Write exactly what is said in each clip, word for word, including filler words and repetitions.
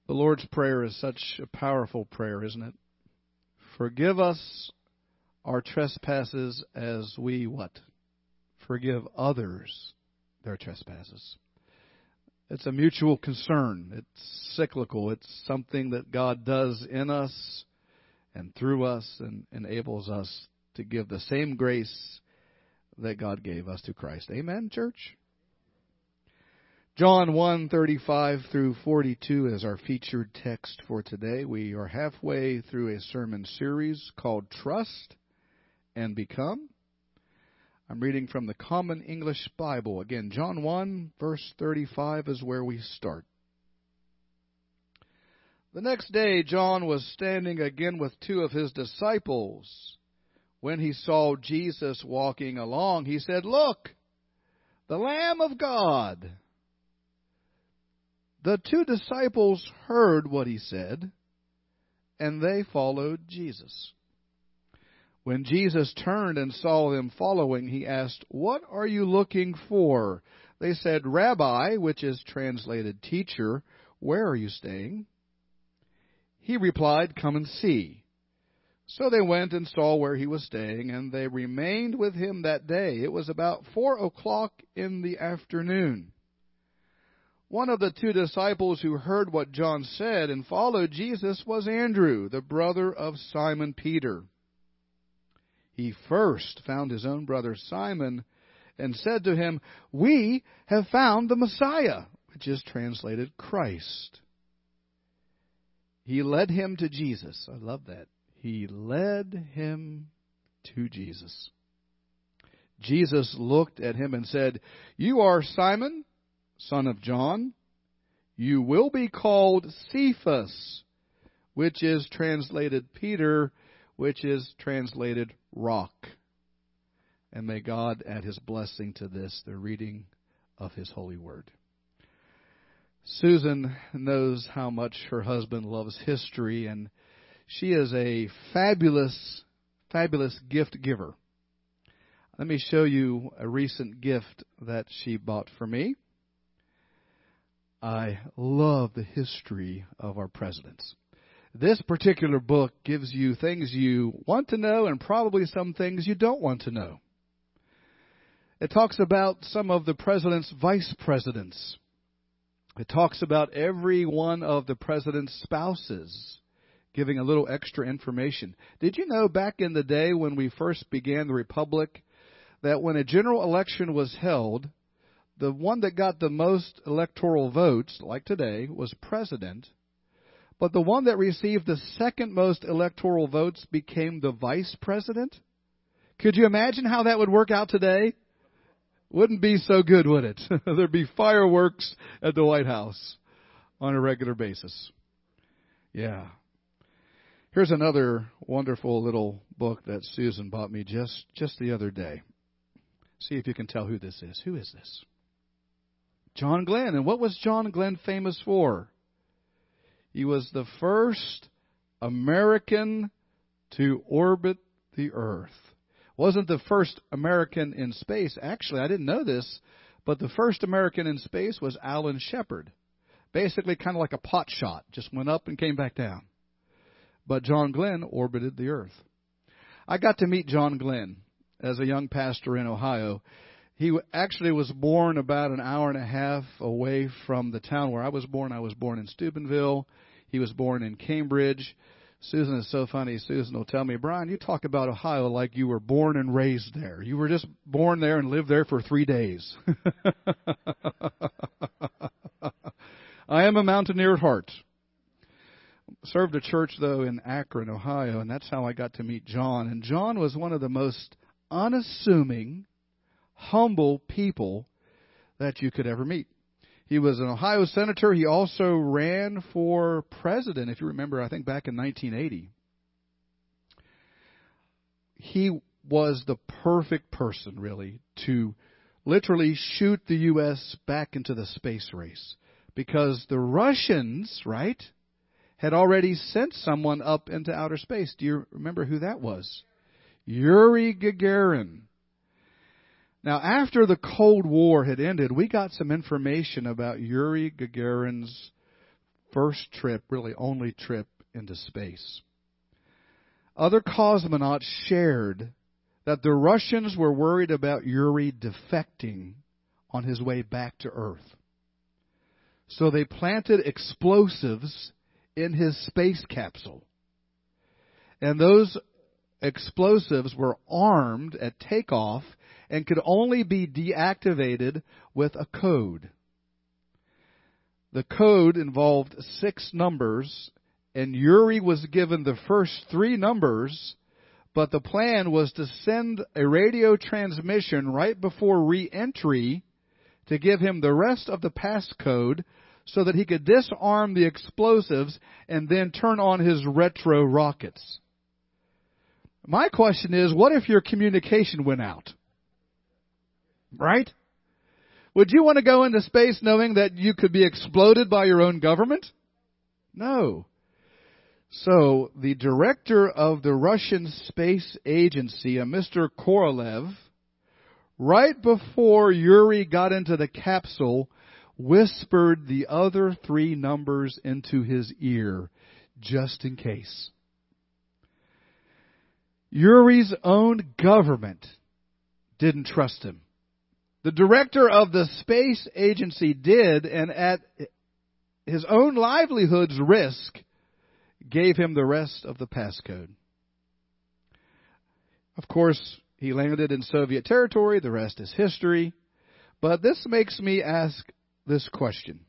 The Lord's Prayer is such a powerful prayer, isn't it? Forgive us our trespasses as we what? Forgive others their trespasses. It's a mutual concern. It's cyclical. It's something that God does in us and through us and enables us to give the same grace that God gave us to Christ. Amen, church? John one, thirty-five through forty-two is our featured text for today. We are halfway through a sermon series called Trust and Become. I'm reading from the Common English Bible. Again, John one, verse thirty-five is where we start. The next day, John was standing again with two of his disciples. When he saw Jesus walking along, he said, "Look, the Lamb of God." The two disciples heard what he said, and they followed Jesus. When Jesus turned and saw them following, he asked, "What are you looking for?" They said, "Rabbi," which is translated teacher, "where are you staying?" He replied, "Come and see." So they went and saw where he was staying, and they remained with him that day. It was about four o'clock in the afternoon. One of the two disciples who heard what John said and followed Jesus was Andrew, the brother of Simon Peter. He first found his own brother Simon and said to him, "We have found the Messiah," which is translated Christ. He led him to Jesus. I love that. He led him to Jesus. Jesus looked at him and said, "You are Simon, son of John. You will be called Cephas," which is translated Peter, which is translated rock. And may God add his blessing to this, the reading of his holy word. Susan knows how much her husband loves history, and she is a fabulous, fabulous gift giver. Let me show you a recent gift that she bought for me. I love the history of our presidents. This particular book gives you things you want to know and probably some things you don't want to know. It talks about some of the president's vice presidents. It talks about every one of the president's spouses, giving a little extra information. Did you know back in the day when we first began the republic that when a general election was held, the one that got the most electoral votes, like today, was president. But the one that received the second most electoral votes became the vice president? Could you imagine how that would work out today? Wouldn't be so good, would it? There'd be fireworks at the White House on a regular basis. Yeah. Here's another wonderful little book that Susan bought me just, just the other day. See if you can tell who this is. Who is this? John Glenn. And what was John Glenn famous for? He was the first American to orbit the Earth. Wasn't the first American in space. Actually, I didn't know this, but the first American in space was Alan Shepard. Basically kind of like a pot shot. Just went up and came back down. But John Glenn orbited the Earth. I got to meet John Glenn as a young pastor in Ohio. He actually was born about an hour and a half away from the town where I was born. I was born in Steubenville. He was born in Cambridge. Susan is so funny. Susan will tell me, "Brian, you talk about Ohio like you were born and raised there. You were just born there and lived there for three days." I am a mountaineer at heart. Served a church, though, in Akron, Ohio, and that's how I got to meet John. And John was one of the most unassuming, humble people that you could ever meet. He was an Ohio senator. He also ran for president, if you remember, I think back in nineteen eighty. He was the perfect person, really, to literally shoot the U S back into the space race. Because the Russians, right, had already sent someone up into outer space. Do you remember who that was? Yuri Gagarin. Now, after the Cold War had ended, we got some information about Yuri Gagarin's first trip, really only trip into space. Other cosmonauts shared that the Russians were worried about Yuri defecting on his way back to Earth. So they planted explosives in his space capsule. And those explosives were armed at takeoff and could only be deactivated with a code. The code involved six numbers, and Yuri was given the first three numbers, but the plan was to send a radio transmission right before re-entry to give him the rest of the passcode so that he could disarm the explosives and then turn on his retro rockets. My question is, what if your communication went out? Right? Would you want to go into space knowing that you could be exploded by your own government? No. So, the director of the Russian Space Agency, a Mister Korolev, right before Yuri got into the capsule, whispered the other three numbers into his ear, just in case. Yuri's own government didn't trust him. The director of the space agency did, and at his own livelihood's risk, gave him the rest of the passcode. Of course, he landed in Soviet territory. The rest is history. But this makes me ask this question.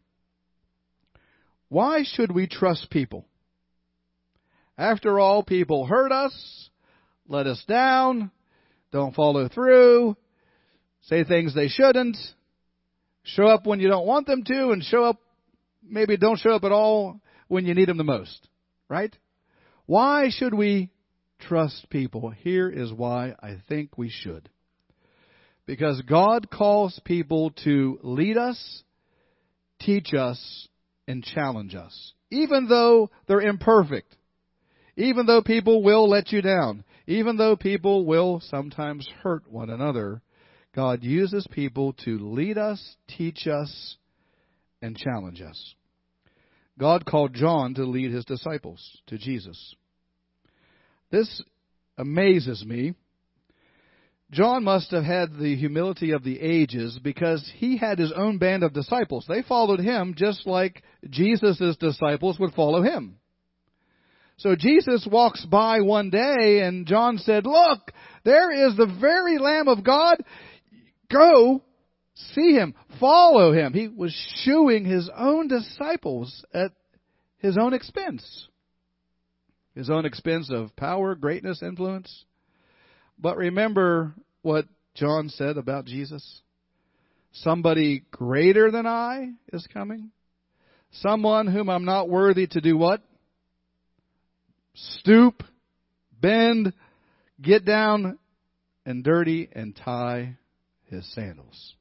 Why should we trust people? After all, people hurt us, let us down, don't follow through, say things they shouldn't, show up when you don't want them to, and show up, maybe don't show up at all when you need them the most. Right? Why should we trust people? Here is why I think we should. Because God calls people to lead us, teach us, and challenge us. Even though they're imperfect. Even though people will let you down. Even though people will sometimes hurt one another. God uses people to lead us, teach us, and challenge us. God called John to lead his disciples to Jesus. This amazes me. John must have had the humility of the ages because he had his own band of disciples. They followed him just like Jesus' disciples would follow him. So Jesus walks by one day and John said, "Look, there is the very Lamb of God. Go see him. Follow him." He was shooing his own disciples at his own expense. His own expense of power, greatness, influence. But remember what John said about Jesus. Somebody greater than I is coming. Someone whom I'm not worthy to do what? Stoop, bend, get down, and dirty, and tie his sandals.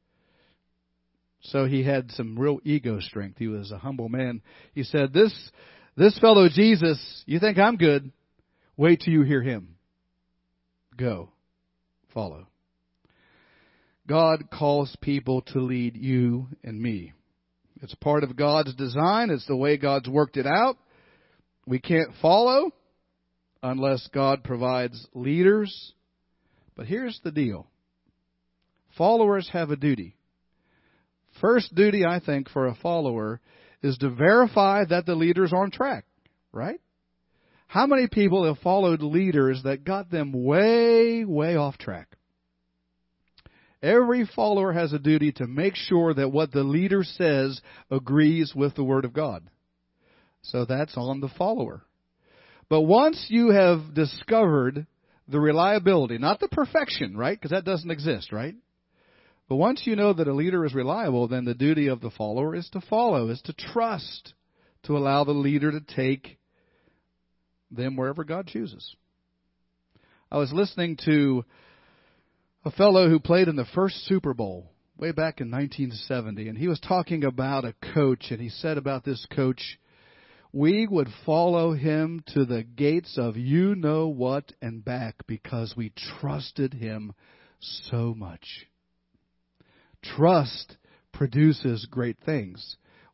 So he had some real ego strength. He was a humble man. He said, this, this fellow Jesus, you think I'm good? Wait till you hear him. Go. Follow. God calls people to lead you and me. It's part of God's design. It's the way God's worked it out. We can't follow unless God provides leaders. But here's the deal. Followers have a duty. First duty, I think, for a follower is to verify that the leader's on track, right? How many people have followed leaders that got them way, way off track? Every follower has a duty to make sure that what the leader says agrees with the Word of God. So that's on the follower. But once you have discovered the reliability, not the perfection, right? Because that doesn't exist, right? But once you know that a leader is reliable, then the duty of the follower is to follow, is to trust, to allow the leader to take them wherever God chooses. I was listening to a fellow who played in the first Super Bowl way back in nineteen seventy, and he was talking about a coach, and he said about this coach, we would follow him to the gates of you-know-what and back because we trusted him so much. Trust produces great things.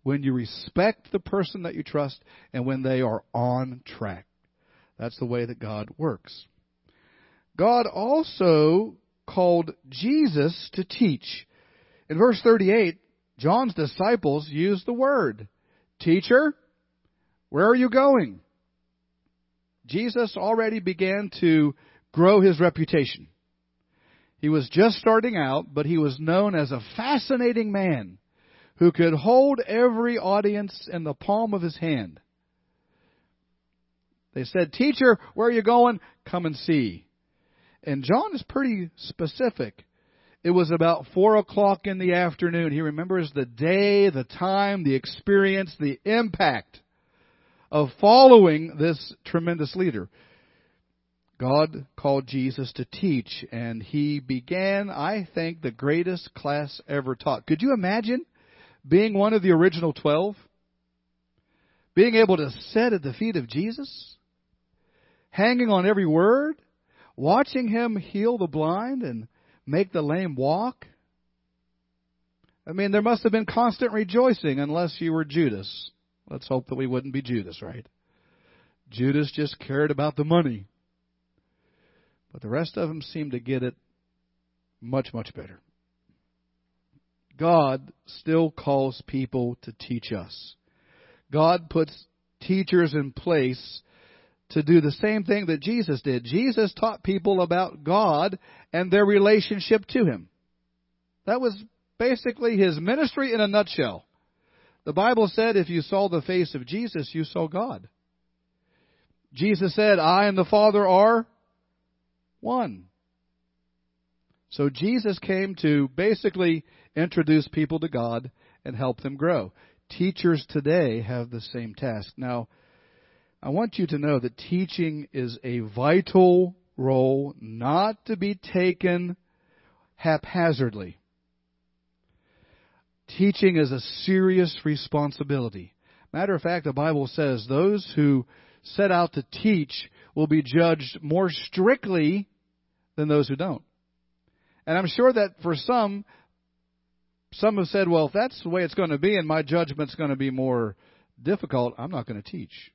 when you respect the person that you trust, and when they are on track. That's the way that God works. God also called Jesus to teach. In verse thirty-eight, John's disciples used the word, "Teacher, where are you going?" Jesus already began to grow his reputation. He was just starting out, but he was known as a fascinating man who could hold every audience in the palm of his hand. They said, "Teacher, where are you going? Come and see." And John is pretty specific. It was about four o'clock in the afternoon. He remembers the day, the time, the experience, the impact of following this tremendous leader. God called Jesus to teach, and he began, I think, the greatest class ever taught. Could you imagine being one of the original twelve? Being able to sit at the feet of Jesus? Hanging on every word? Watching him heal the blind and make the lame walk? I mean, there must have been constant rejoicing unless you were Judas. Let's hope that we wouldn't be Judas, right? Judas just cared about the money. But the rest of them seemed to get it much, much better. God still calls people to teach us. God puts teachers in place to do the same thing that Jesus did. Jesus taught people about God and their relationship to him. That was basically his ministry in a nutshell. The Bible said if you saw the face of Jesus, you saw God. Jesus said, "I and the Father are one." So Jesus came to basically introduce people to God and help them grow. Teachers today have the same task. Now, I want you to know that teaching is a vital role, not to be taken haphazardly. Teaching is a serious responsibility. Matter of fact, the Bible says those who set out to teach will be judged more strictly than those who don't. And I'm sure that for some, some have said, well, if that's the way it's going to be and my judgment's going to be more difficult, I'm not going to teach.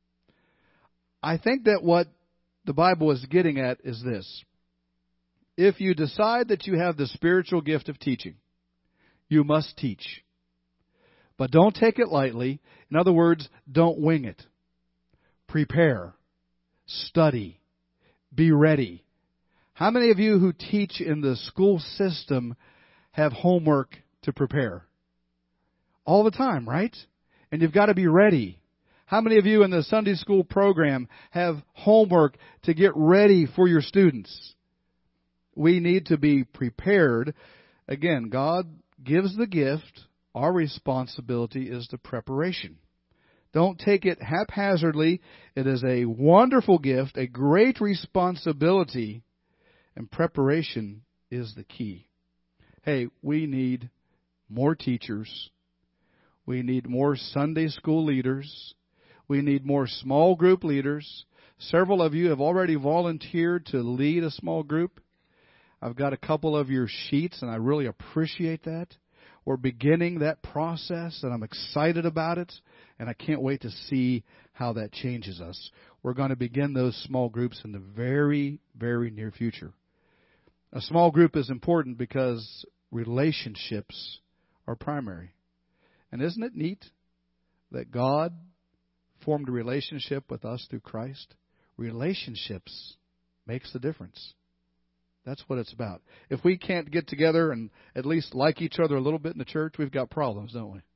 I think that what the Bible is getting at is this. If you decide that you have the spiritual gift of teaching, you must teach. But don't take it lightly. In other words, don't wing it. Prepare. Study. Be ready. How many of you who teach in the school system have homework to prepare? All the time, right? And you've got to be ready. How many of you in the Sunday school program have homework to get ready for your students? We need to be prepared. Again, God gives the gift. Our responsibility is the preparation. Don't take it haphazardly. It is a wonderful gift, a great responsibility, and preparation is the key. Hey, we need more teachers. We need more Sunday school leaders. We need more small group leaders. Several of you have already volunteered to lead a small group. I've got a couple of your sheets, and I really appreciate that. We're beginning that process, and I'm excited about it, and I can't wait to see how that changes us. We're going to begin those small groups in the very, very near future. A small group is important because relationships are primary. And isn't it neat that God formed a relationship with us through Christ? Relationships makes the difference. That's what it's about. If we can't get together and at least like each other a little bit in the church, we've got problems, don't we?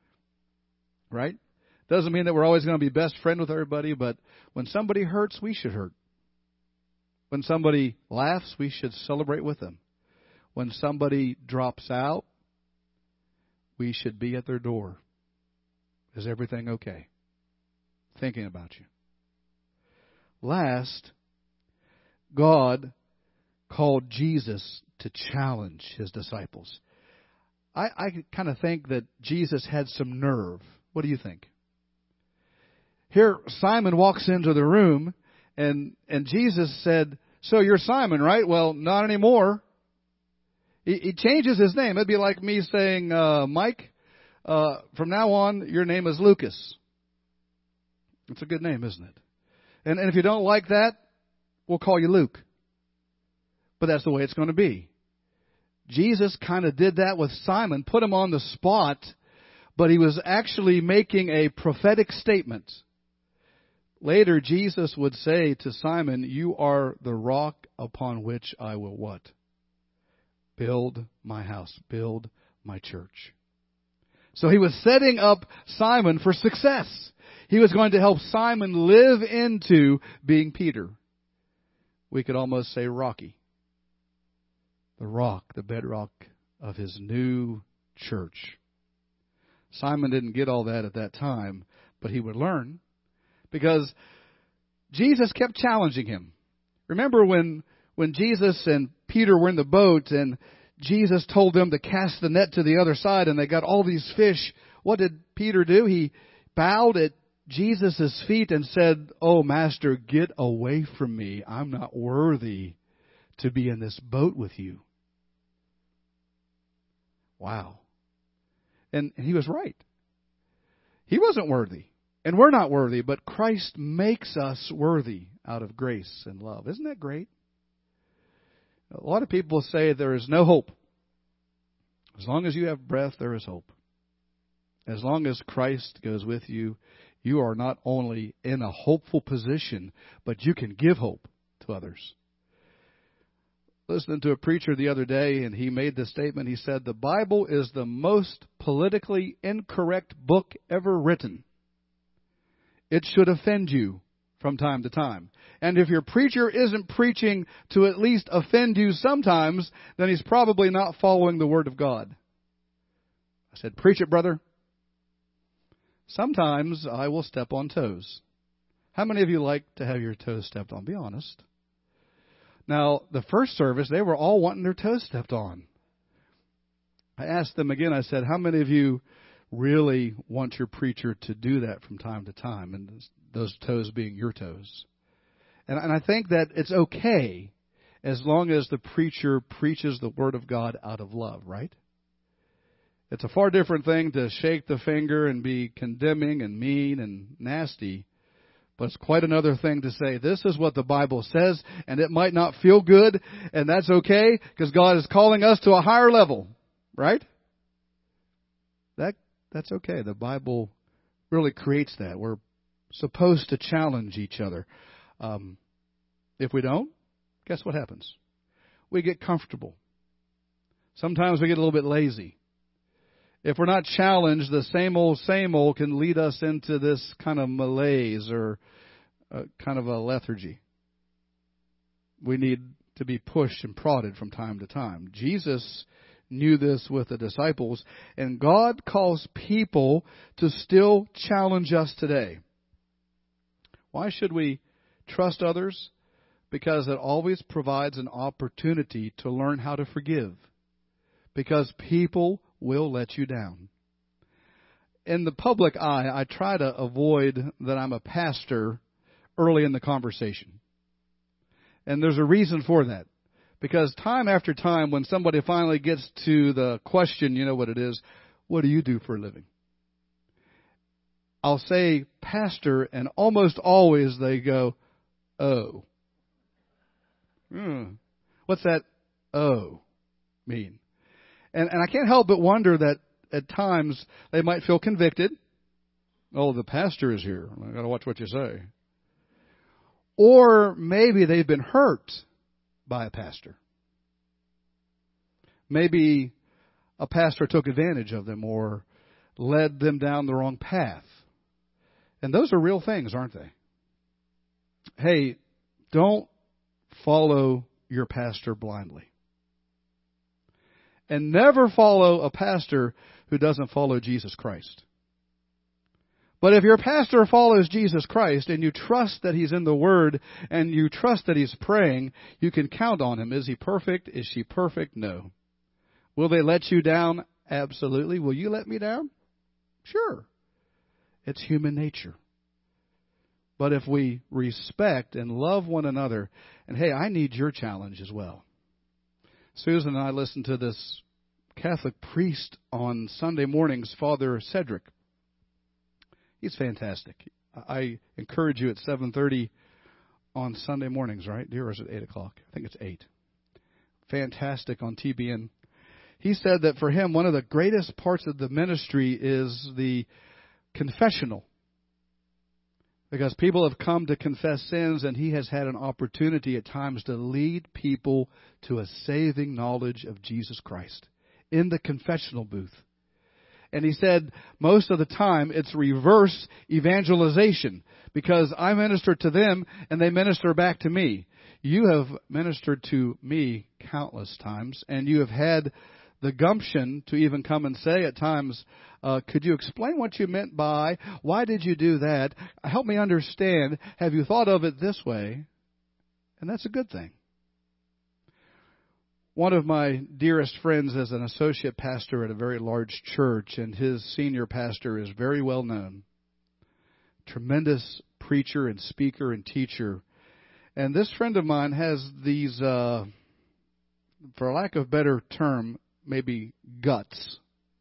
Right? Doesn't mean that we're always going to be best friend with everybody, but when somebody hurts, we should hurt. When somebody laughs, we should celebrate with them. When somebody drops out, we should be at their door. Is everything okay? Thinking about you. Last, God called Jesus to challenge his disciples. I, I kind of think that Jesus had some nerve. What do you think? Here, Simon walks into the room, and, and Jesus said, "So you're Simon, right?" "Well, not anymore." He, he changes his name. It'd be like me saying, uh, Mike, uh, from now on, your name is Lucas. It's a good name, isn't it? And, and if you don't like that, we'll call you Luke. But that's the way it's going to be. Jesus kind of did that with Simon, put him on the spot, but he was actually making a prophetic statement. Later, Jesus would say to Simon, you are the rock upon which I will what? Build my house, build my church. So he was setting up Simon for success. He was going to help Simon live into being Peter. We could almost say Rocky. The rock, the bedrock of his new church. Simon didn't get all that at that time, but he would learn because Jesus kept challenging him. Remember when, when Jesus and Peter were in the boat and Jesus told them to cast the net to the other side and they got all these fish. What did Peter do? He bowed at Jesus' feet and said, "Oh, Master, get away from me. I'm not worthy to be in this boat with you." Wow. And he was right. He wasn't worthy. And we're not worthy, but Christ makes us worthy out of grace and love. Isn't that great? A lot of people say there is no hope. As long as you have breath, there is hope. As long as Christ goes with you, you are not only in a hopeful position, but you can give hope to others. Listening to a preacher the other day, and he made this statement. He said, the Bible is the most politically incorrect book ever written. It should offend you from time to time. And if your preacher isn't preaching to at least offend you sometimes, then he's probably not following the Word of God. I said, preach it, brother. Sometimes I will step on toes. How many of you like to have your toes stepped on? Be honest. Now, the first service, they were all wanting their toes stepped on. I asked them again, I said, how many of you really want your preacher to do that from time to time? And those toes being your toes. And, and I think that it's okay as long as the preacher preaches the Word of God out of love, right? It's a far different thing to shake the finger and be condemning and mean and nasty. But it's quite another thing to say, this is what the Bible says, and it might not feel good, and that's okay, because God is calling us to a higher level, right? That that's okay. The Bible really creates that. We're supposed to challenge each other. Um, if we don't, guess what happens? We get comfortable. Sometimes we get a little bit lazy. If we're not challenged, the same old, same old can lead us into this kind of malaise or uh, kind of a lethargy. We need to be pushed and prodded from time to time. Jesus knew this with the disciples, and God calls people to still challenge us today. Why should we trust others? Because it always provides an opportunity to learn how to forgive. Because people will let you down. In the public eye, I try to avoid that I'm a pastor early in the conversation. And there's a reason for that. Because time after time, when somebody finally gets to the question, you know what it is, what do you do for a living? I'll say pastor, and almost always they go, oh. Hmm. What's that oh mean? And, and I can't help but wonder that at times they might feel convicted. Oh, the pastor is here. I got to watch what you say. Or maybe they've been hurt by a pastor. Maybe a pastor took advantage of them or led them down the wrong path. And those are real things, aren't they? Hey, don't follow your pastor blindly. And never follow a pastor who doesn't follow Jesus Christ. But if your pastor follows Jesus Christ and you trust that He's in the Word and you trust that He's praying, you can count on Him. Is He perfect? Is she perfect? No. Will they let you down? Absolutely. Will you let me down? Sure. It's human nature. But if we respect and love one another, and hey, I need your challenge as well. Susan and I listened to this Catholic priest on Sunday mornings, Father Cedric. He's fantastic. I encourage you at seven thirty on Sunday mornings, right, dear, or is it eight o'clock? I think it's eight. Fantastic on T B N. He said that for him, one of the greatest parts of the ministry is the confessional. Because people have come to confess sins, and he has had an opportunity at times to lead people to a saving knowledge of Jesus Christ in the confessional booth. And he said most of the time it's reverse evangelization, because I minister to them and they minister back to me. You have ministered to me countless times, and you have had the gumption to even come and say at times, uh, could you explain what you meant by, why did you do that? Help me understand. Have you thought of it this way? And that's a good thing. One of my dearest friends is an associate pastor at a very large church, and his senior pastor is very well known. Tremendous preacher and speaker and teacher. And this friend of mine has these, uh, for lack of a better term, maybe guts,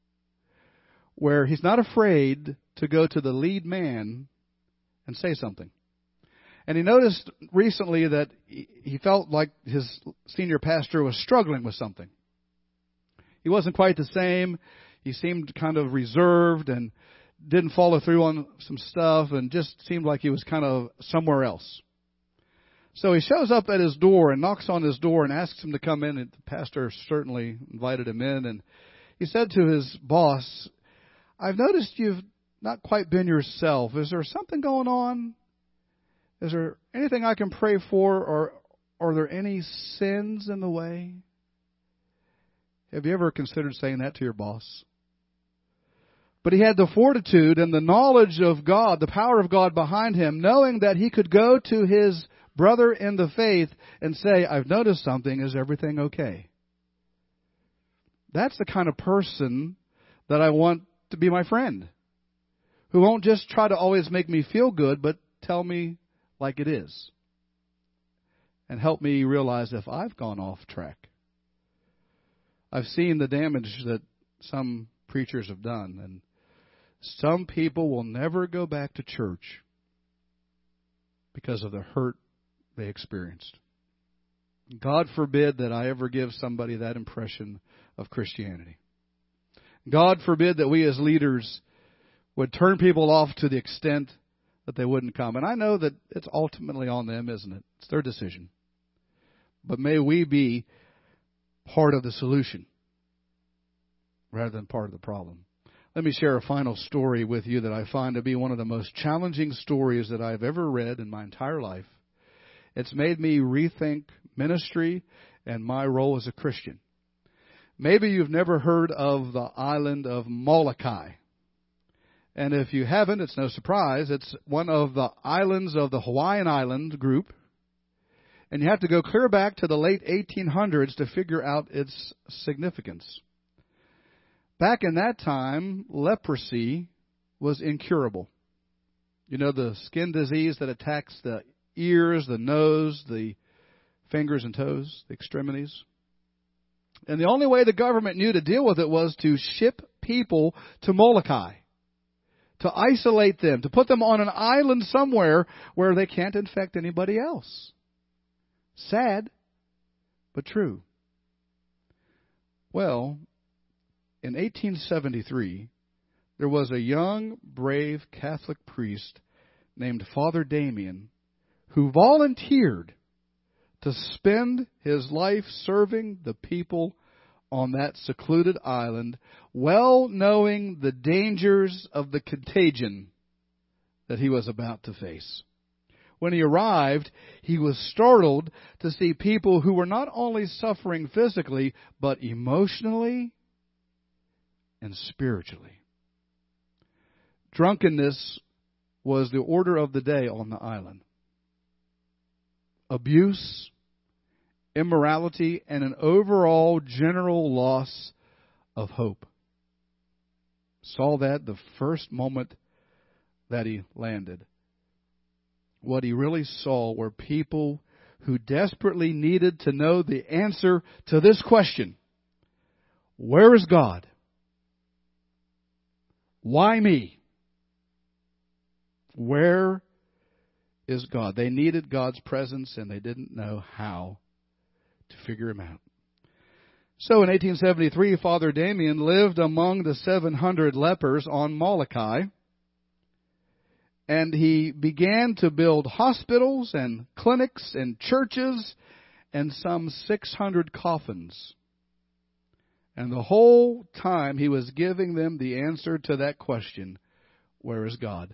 where he's not afraid to go to the lead man and say something. And he noticed recently that he felt like his senior pastor was struggling with something. He wasn't quite the same. He seemed kind of reserved and didn't follow through on some stuff and just seemed like he was kind of somewhere else. So he shows up at his door and knocks on his door and asks him to come in. And the pastor certainly invited him in. And he said to his boss, I've noticed you've not quite been yourself. Is there something going on? Is there anything I can pray for, or are there any sins in the way? Have you ever considered saying that to your boss? But he had the fortitude and the knowledge of God, the power of God behind him, knowing that he could go to his brother in the faith and say, I've noticed something. Is everything okay? That's the kind of person that I want to be my friend, who won't just try to always make me feel good, but tell me like it is, and help me realize if I've gone off track. I've seen the damage that some preachers have done, and some people will never go back to church because of the hurt they experienced. God forbid that I ever give somebody that impression of Christianity. God forbid that we as leaders would turn people off to the extent that they wouldn't come. And I know that it's ultimately on them, isn't it? It's their decision. But may we be part of the solution rather than part of the problem. Let me share a final story with you that I find to be one of the most challenging stories that I've ever read in my entire life. It's made me rethink ministry and my role as a Christian. Maybe you've never heard of the island of Molokai. And if you haven't, it's no surprise. It's one of the islands of the Hawaiian Island group. And you have to go clear back to the late eighteen hundreds to figure out its significance. Back in that time, leprosy was incurable. You know, the skin disease that attacks the ears, the nose, the fingers and toes, the extremities. And the only way the government knew to deal with it was to ship people to Molokai, to isolate them, to put them on an island somewhere where they can't infect anybody else. Sad, but true. Well, in eighteen seventy-three, there was a young, brave Catholic priest named Father Damien who volunteered to spend his life serving the people on that secluded island, well knowing the dangers of the contagion that he was about to face. When he arrived, he was startled to see people who were not only suffering physically, but emotionally and spiritually. Drunkenness was the order of the day on the island. Abuse, immorality, and an overall general loss of hope. Saw that the first moment that he landed. What he really saw were people who desperately needed to know the answer to this question: Where is God? Why me? Where is God? They needed God's presence, and they didn't know how to figure Him out. So in eighteen seventy-three, Father Damien lived among the seven hundred lepers on Molokai, and he began to build hospitals and clinics and churches and some six hundred coffins. And the whole time he was giving them the answer to that question, where is God?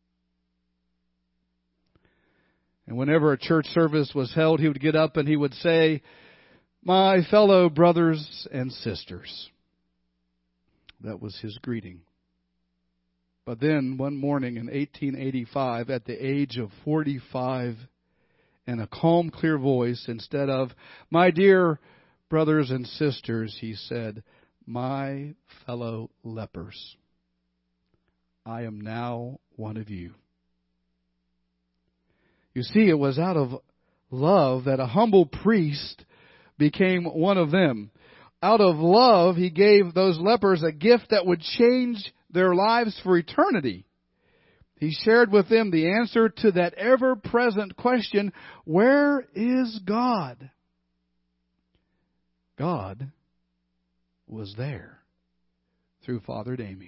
And whenever a church service was held, he would get up and he would say, my fellow brothers and sisters. That was his greeting. But then one morning in eighteen eighty-five, at the age of forty-five, in a calm, clear voice, instead of, my dear brothers and sisters, he said, my fellow lepers, I am now one of you. You see, it was out of love that a humble priest became one of them. Out of love, he gave those lepers a gift that would change their lives for eternity. He shared with them the answer to that ever-present question, where is God? God was there through Father Damien.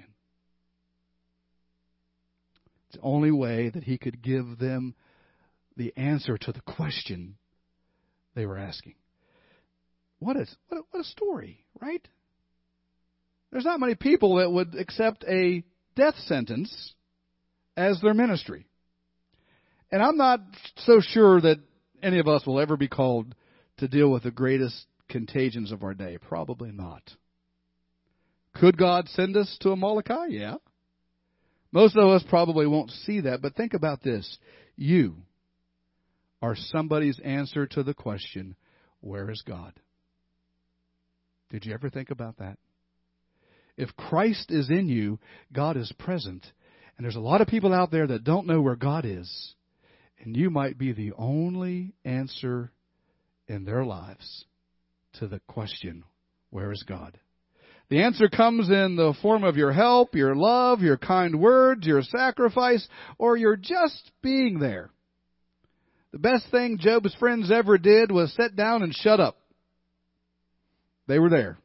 It's the only way that he could give them the answer to the question they were asking. What is what a, what a story, right? There's not many people that would accept a death sentence as their ministry. And I'm not so sure that any of us will ever be called to deal with the greatest contagions of our day. Probably not. Could God send us to a Molokai? Yeah. Most of us probably won't see that, but think about this. You are somebody's answer to the question, where is God? Did you ever think about that? If Christ is in you, God is present. And there's a lot of people out there that don't know where God is. And you might be the only answer in their lives to the question, where is God? The answer comes in the form of your help, your love, your kind words, your sacrifice, or your just being there. The best thing Job's friends ever did was sit down and shut up. They were there.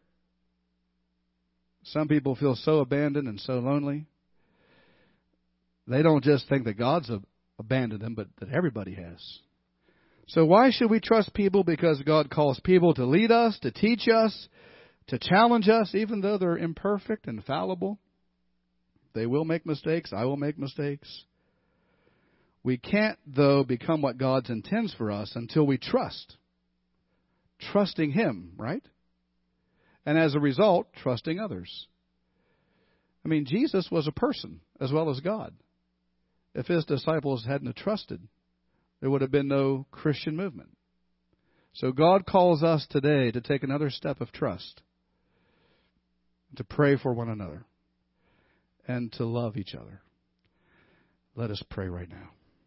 Some people feel so abandoned and so lonely. They don't just think that God's abandoned them, but that everybody has. So why should we trust people? Because God calls people to lead us, to teach us, to challenge us, even though they're imperfect and fallible. They will make mistakes. I will make mistakes. We can't, though, become what God intends for us until we trust. Trusting Him, right? And as a result, trusting others. I mean, Jesus was a person as well as God. If His disciples hadn't trusted, there would have been no Christian movement. So God calls us today to take another step of trust, to pray for one another, and to love each other. Let us pray right now.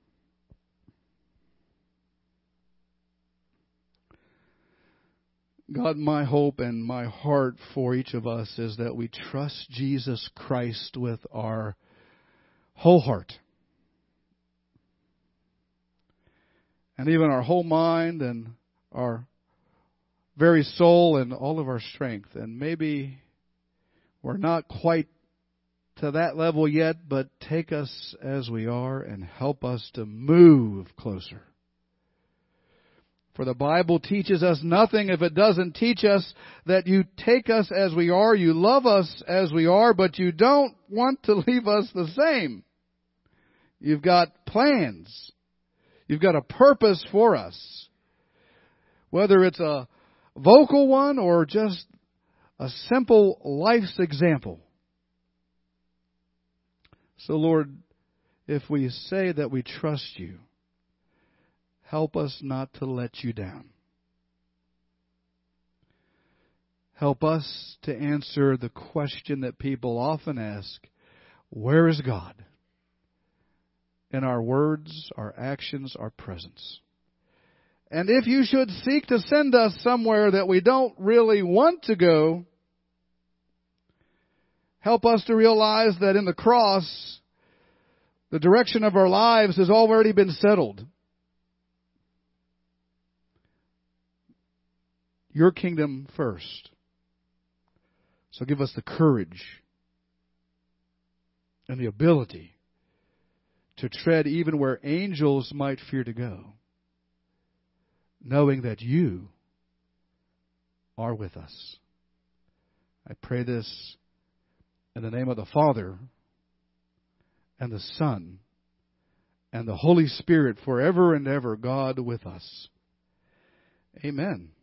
God, my hope and my heart for each of us is that we trust Jesus Christ with our whole heart. And even our whole mind and our very soul and all of our strength. And maybe we're not quite to that level yet, but take us as we are and help us to move closer. For the Bible teaches us nothing if it doesn't teach us that you take us as we are, you love us as we are, but you don't want to leave us the same. You've got plans. You've got a purpose for us. Whether it's a vocal one or just a simple life's example. So Lord, if we say that we trust you, help us not to let you down. Help us to answer the question that people often ask, where is God? In our words, our actions, our presence. And if you should seek to send us somewhere that we don't really want to go, Help us to realize that in the cross, the direction of our lives has already been settled. Your kingdom first. So give us the courage and the ability to tread even where angels might fear to go, knowing that you are with us. I pray this in the name of the Father and the Son and the Holy Spirit, forever and ever, God with us. Amen.